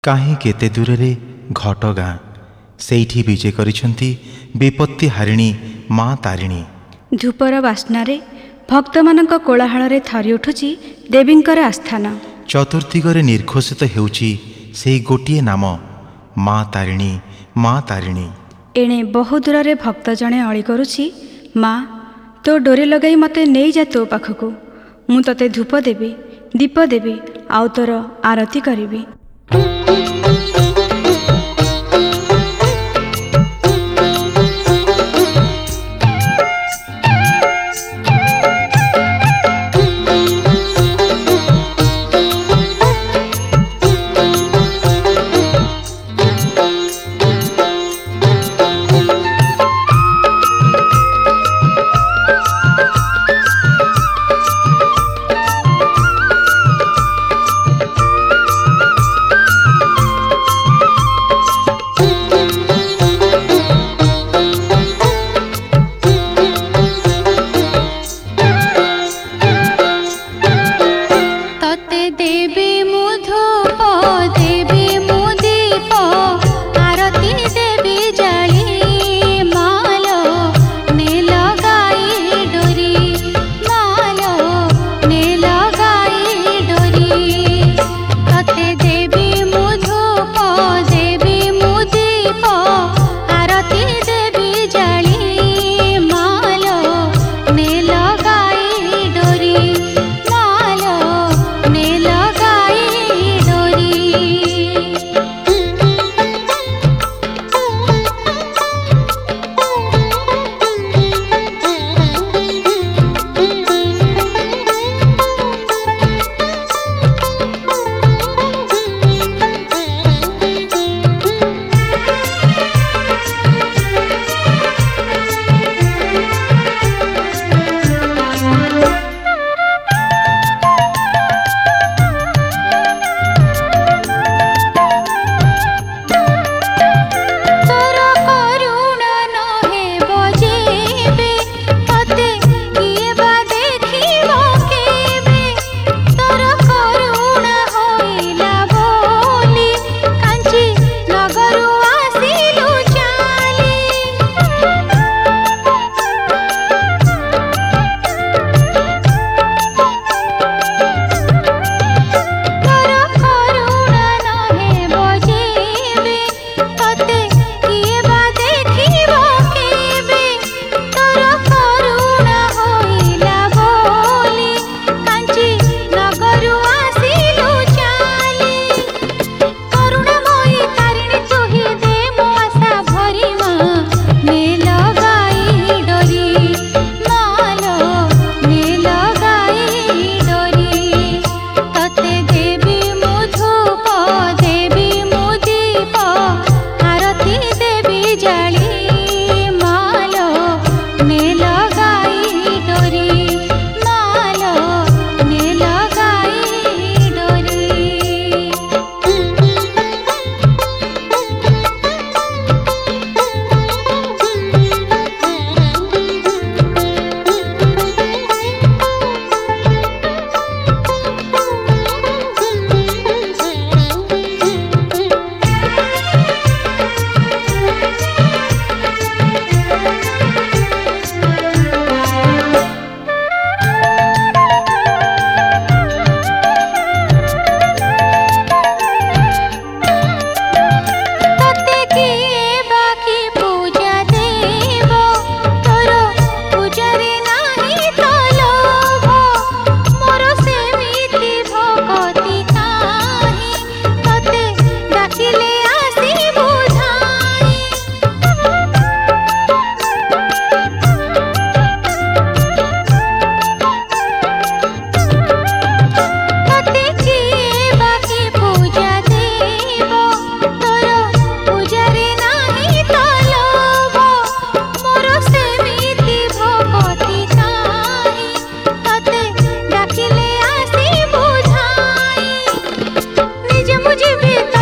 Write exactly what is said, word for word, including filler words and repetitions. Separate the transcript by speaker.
Speaker 1: काहीं केते दूरे घटगाँ सेठी विजे करिछंती विपत्ति हारिणी माँ तारिणी।
Speaker 2: धूपर बास्नारे भक्त मानक कोलाहल थरी उठुची देवींकर आस्थान।
Speaker 1: चतुर्दिगरे निर्घोषित हेउची सेई गोटिए नाम माँ तारिणी माँ तारिणी।
Speaker 2: एणे बहु दूर रे भक्त जणे अळी करुछि, माँ तो डोरी लगाई मते नहीं जा तो पाखकू, मु तते धूप देवी दीप देवी आउ तोर आरती करिबी।
Speaker 3: मुझे